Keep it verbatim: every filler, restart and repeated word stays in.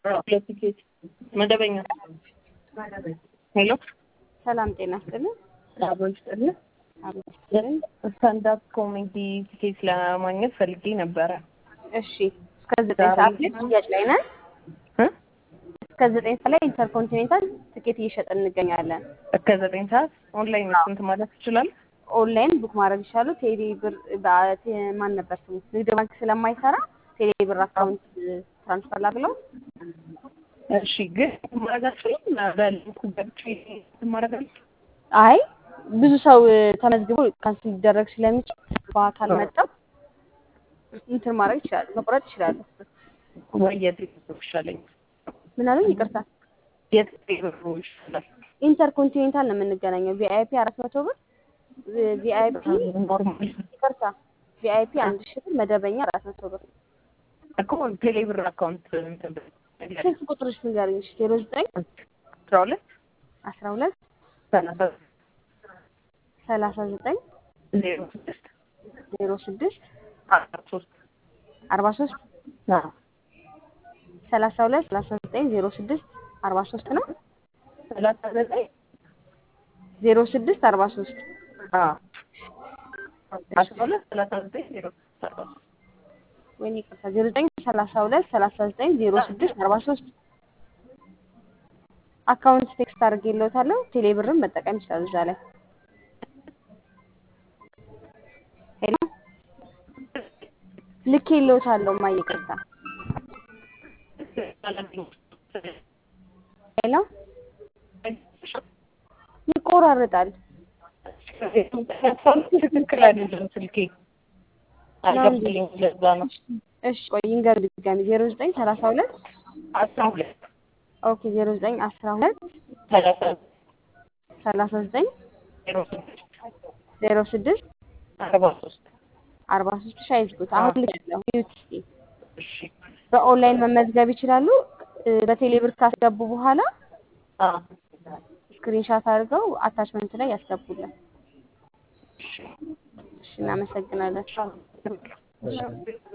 ለቲኬት መደበኛ ሄሎ ሰላም ጤና ይስጥልን። አቦል ይስጥልን። አቦል ይስጥልን። ስታንዳፕ ኮሜዲ ቲኬት ለማግኘት ፈልጌ ነበረ። እሺ እስከ ዘጠኝ ሰዓት ላይ ሽያጭ ላይ ነን። እ እስከ ዘጠኝ ሰዓት ላይ ኢንተርኮንቲኔንታል ትኬት እየሸጥን እንገኛለን። እስከ ዘጠኝ ሰዓት ኦንላይን ስንት ማለት ይችላል? ኦንላይን ቡክ ማድረግ ይችላሉ። ቴሌ ብር በ- ማን ነበር ስሙ? ንግድ ባንክ ስለማይሰራ ቴሌ ብር አካውንት ትራንስፈር ላድርገው። እሺ ግን ማረጋችሁም በሊንኩ ገብቼ ማረጋችሁ? አይ ብዙ ሰው ተመዝግቦ ካንስል ሊደረግ ስለሚችል በአካል መጣው እንትን ማድረግ ይችላሉ፣ መቁረጥ ይችላሉ። ወይ የት ይሻለኝ? ምን አሉኝ? ይቅርታ የት ይሻላል? ኢንተርኮንቲኔንታል ነው የምንገናኘው። ቪአይፒ አራት መቶ ብር፣ ቪአይፒ ኖርማል ይቅርታ ቪአይፒ አንድ ሺህ ብር፣ መደበኛ አራት መቶ ብር። እኮ ቴሌ ብር አካውንት እንትን ስልክ ቁጥርሽ ንገሪኝ። እሺ ዜሮ ዘጠኝ አስራ ሁለት አስራ ሁለት ሰላሳ ሰላሳ ዘጠኝ ዜሮ ስድስት ዜሮ ስድስት አስራ ሶስት አርባ ሶስት አዎ ሰላሳ ሁለት ሰላሳ ዘጠኝ ዜሮ ስድስት አርባ ሶስት ነው። ሰላሳ ዘጠኝ ዜሮ ስድስት አርባ ሶስት አዎ አስራ ሁለት ሰላሳ ዘጠኝ ዜሮ ስድስት አርባ ሶስት ወይኔ ይቅርታ ዜሮ ዘጠኝ ሰላሳ ሁለት ሰላሳ ዘጠኝ ዜሮ ስድስት አርባ ሶስት አካውንት ቴክስት አድርጌልዎታለሁ። ቴሌ ብርም መጠቀም ይችላሉ እዛ ላይ። ሄሎ ልኬልዎታለሁ። እማዬ ይቅርታ። ሄሎ ይቆራረጣል። ትክክል አይደለም ስልኬ አልገባልኝም። ለዛ ነው። እሺ ቆይ ይንገር ድጋሚ ዜሮ ዘጠኝ ሰላሳ ሁለት አስራ ሁለት ኦኬ ዜሮ ዘጠኝ አስራ ሁለት ሰላሳ ሰላሳ ዘጠኝ ዜሮ ስድስት ዜሮ ስድስት አርባ ሶስት አርባ ሶስት ሺህ አይዝጉት። አሁን ልክለሁ ይዩት እስኪ። እሺ በኦንላይን መመዝገብ ይችላሉ። በቴሌ ብር ካስገቡ በኋላ አዎ ስክሪንሻት አድርገው አታችመንት ላይ ያስገቡልን። እሺ እሺ እናመሰግናለን። እሺ